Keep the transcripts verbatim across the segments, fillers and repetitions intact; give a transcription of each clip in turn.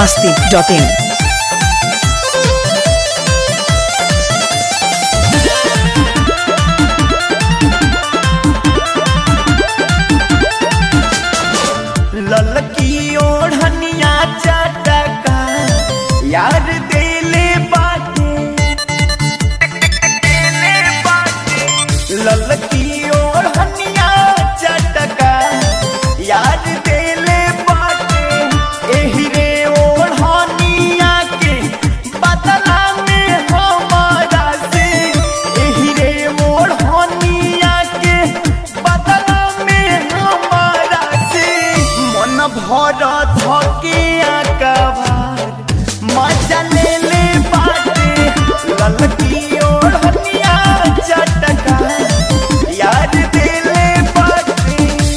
masti dot in. ललकी ओढ़निया चटका यार देले बाटे, ललकी ओढ़निया चटका यार देले बाटे। एही रे ओढ़निया के बदला में हमारा से, एही रे ओढ़निया के बदला में हमारा से मन भर धके आकबार मजा ले ले बाटे। ललकी ओढ़निया चटका यार देले बाटे।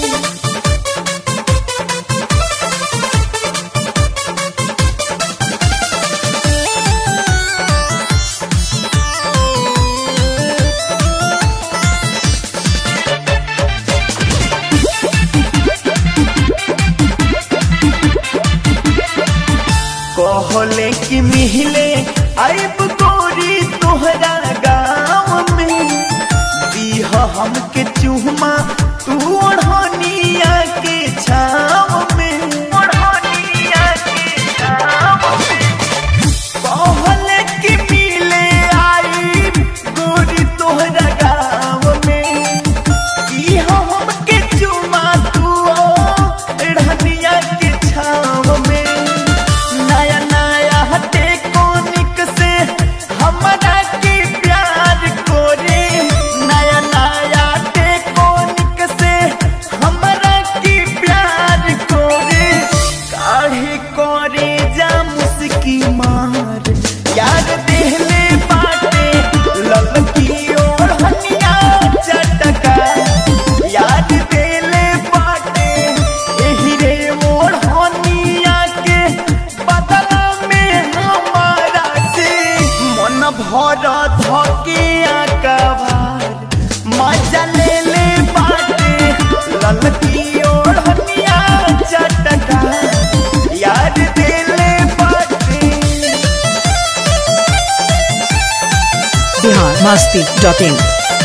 कहले कि मिहिले आइब गोरी तोहरा गाँव में, दीह हमके चूमा तू ओढ़निया के छाँव में, ओढ़निया के छाँव में। कहले कि मिले आइब गोरी तोहरा गाँव में, दीह हमके चूमा तू ओढ़निया के छाँव में। नया नया टेक्निक से हमरा के प्यार कोरे, नया नया टेक्निक से हमरा के प्यार कोरे। काहे कोरे जा मुस्की मार यार देहले बाटे। ललकी ओढ़निया चटका यार देले बाटे। एही रे ओढ़निया के बदला में हमारा से मन भर धके आकबार मजा ले ले बाटे। ललकी ओढ़निया चटका यार देले बाटे। Bihar masti dot in.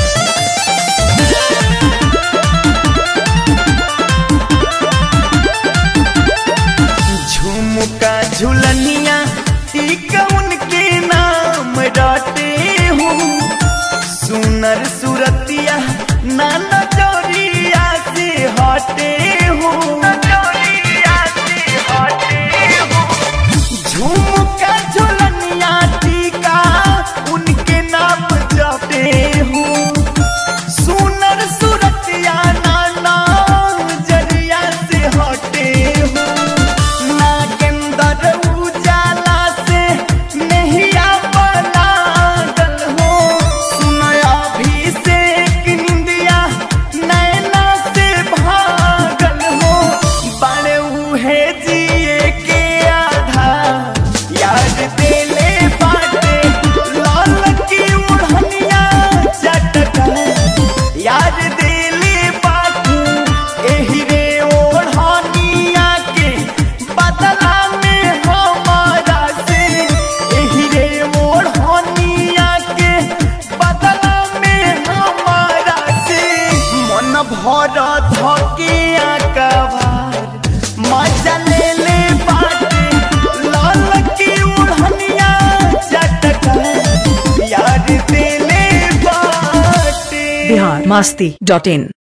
झुमका झुलनिया टीका उनके नाम रटे हूँ, सुनर सुरतिया ना नजरिया से हटे हूँ, नजरिया से हटे हूँ। झुमका झुलनिया टीका उनके नाम जपे हूँ, सुनर सुरतिया ना नजरिया से हटे हूँ। नागेंद्र उजाला से नहिया बनागल हो, सुनया अभिषेक निंदिया नैना से भागल हो। बड़े उहे जिए के आधा याद देले बाटे। ललकी ओढ़निया चटका याद देले बाटे। एही रे ओढ़निया के बदला में हमारा से, एही रे ओढ़निया के बदला में हमारा से मन भर धके आकबार मजा ले ले बाटे। ललकी ओढ़निया चटका यार देले बाटे। Bihar masti dot in.